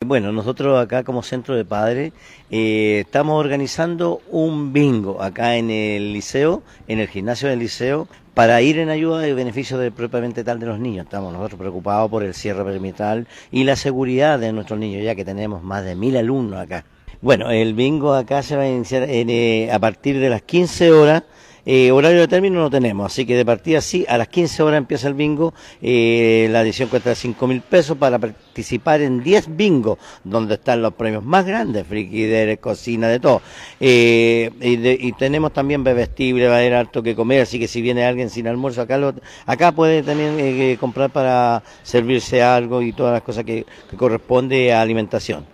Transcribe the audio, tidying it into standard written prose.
Bueno, nosotros acá como Centro de Padres estamos organizando un bingo acá en el liceo, en el gimnasio del liceo, para ir en ayuda y beneficio propiamente tal de los niños. Estamos nosotros preocupados por el cierre perimetral y la seguridad de nuestros niños, ya que tenemos más de 1000 alumnos acá. Bueno, el bingo acá se va a iniciar a partir de las 15 horas. Horario de término no tenemos, así que de partida sí, a las 15 horas empieza el bingo. La edición cuesta 5.000 pesos para participar en 10 bingos, donde están los premios más grandes, frigideres, cocina, de todo. Y tenemos también bebestible, va a haber harto que comer, así que si viene alguien sin almuerzo, acá puede también comprar para servirse algo y todas las cosas que corresponde a alimentación.